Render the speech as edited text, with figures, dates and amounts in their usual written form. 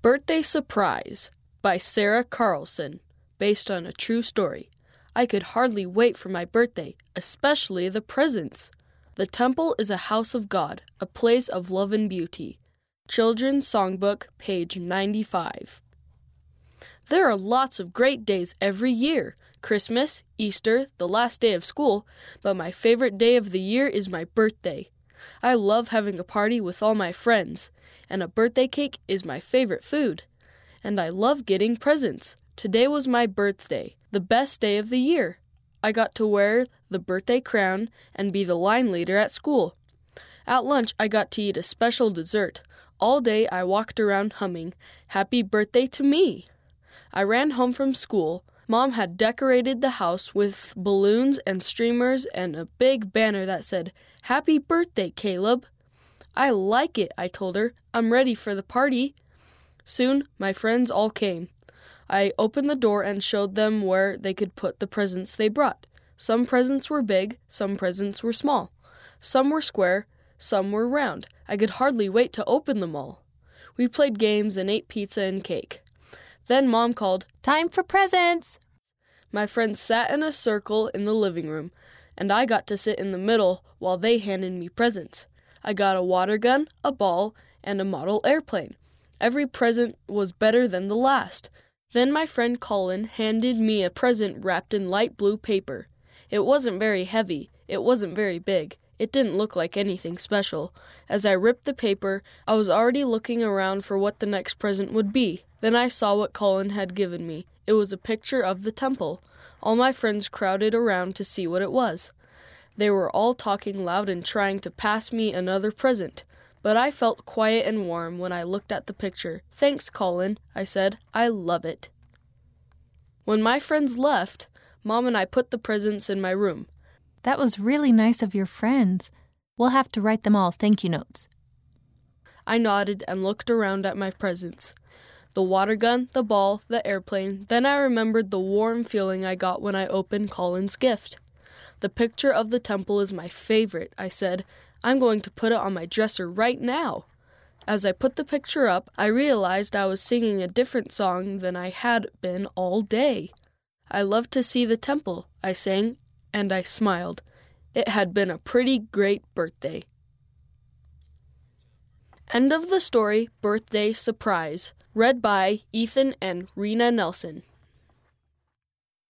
Birthday Surprise by Sarah Carlson, based on a true story. I could hardly wait for my birthday, especially the presents. The temple is a house of God, a place of love and beauty. Children's Songbook, page 95. There are lots of great days every year. Christmas, Easter, the last day of school, but my favorite day of the year is my birthday. I love having a party with all my friends, and a birthday cake is my favorite food. And I love getting presents. Today was my birthday, the best day of the year. I got to wear the birthday crown and be the line leader at school. At lunch, I got to eat a special dessert. All day, I walked around humming, "Happy birthday to me." I ran home from school. Mom had decorated the house with balloons and streamers and a big banner that said, "Happy birthday, Caleb." "I like it," I told her. "I'm ready for the party." Soon, my friends all came. I opened the door and showed them where they could put the presents they brought. Some presents were big, some presents were small. Some were square, some were round. I could hardly wait to open them all. We played games and ate pizza and cake. Then Mom called, "Time for presents!" My friends sat in a circle in the living room, and I got to sit in the middle while they handed me presents. I got a water gun, a ball, and a model airplane. Every present was better than the last. Then my friend Colin handed me a present wrapped in light blue paper. It wasn't very heavy. It wasn't very big. It didn't look like anything special. As I ripped the paper, I was already looking around for what the next present would be. Then I saw what Colin had given me. It was a picture of the temple. All my friends crowded around to see what it was. They were all talking loud and trying to pass me another present. But I felt quiet and warm when I looked at the picture. "Thanks, Colin," I said. "I love it." When my friends left, Mom and I put the presents in my room. That was really nice of your friends. We'll have to write them all thank you notes. I nodded and looked around at my presents. The water gun, the ball, the airplane. Then I remembered the warm feeling I got when I opened Colin's gift. "The picture of the temple is my favorite," I said. "I'm going to put it on my dresser right now." As I put the picture up, I realized I was singing a different song than I had been all day. "I love to see the temple," I sang, and I smiled. It had been a pretty great birthday. End of the story, Birthday Surprise, read by Ethan and Rena Nelson.